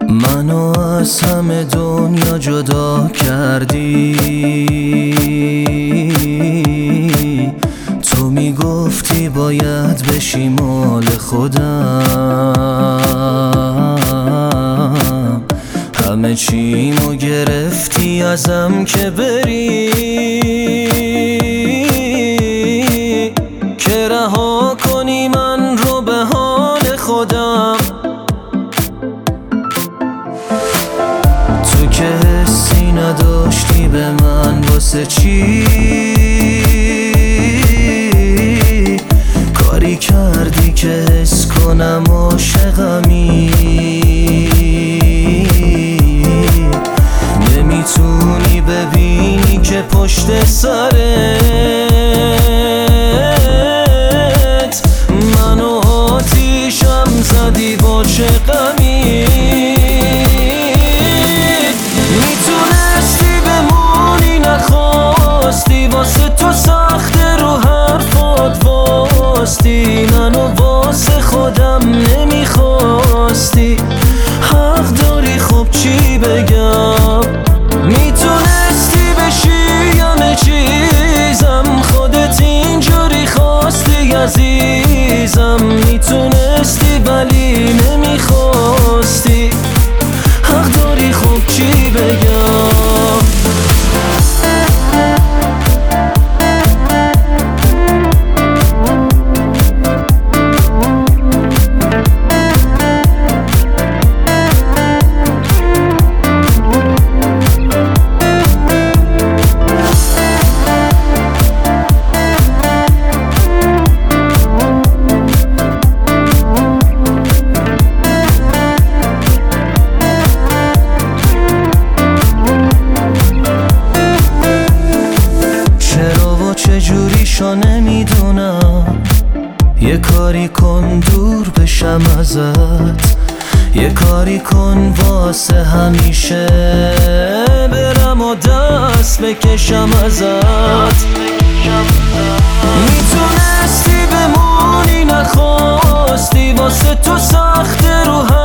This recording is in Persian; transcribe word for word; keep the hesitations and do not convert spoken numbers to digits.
منو از همه دنیا جدا کردی. تو میگفتی باید بشی مال خودم، همه چیمو گرفتی ازم که بری، که رها کنی من رو به حال خودم. تو که حسی نداشتی به من، واسه چی کاری کردی که حس کنم عاشقمی؟ نمیتونی ببینی که پشت سرت منو آتیشم زدی، با چه غمی؟ میتونستی بمونی نخواستی، واسه تو سخته رو حرفات واستی، منو واسه خودم نمیخواستی. حق داری خب چی بگم؟ میتونستی بشی همه چیزم، خودت اینجوری خواستی عزیزم. میتونستی ولی نمیخواستی. حق داری خب چی بگم؟ چجوریشو نمیدونم، یه کاری کن دور بشم ازت، یه کاری کن واسه همیشه برم و دست بکشم ازت. میتونستی بمونی نخواستی، واسه تو سخته رو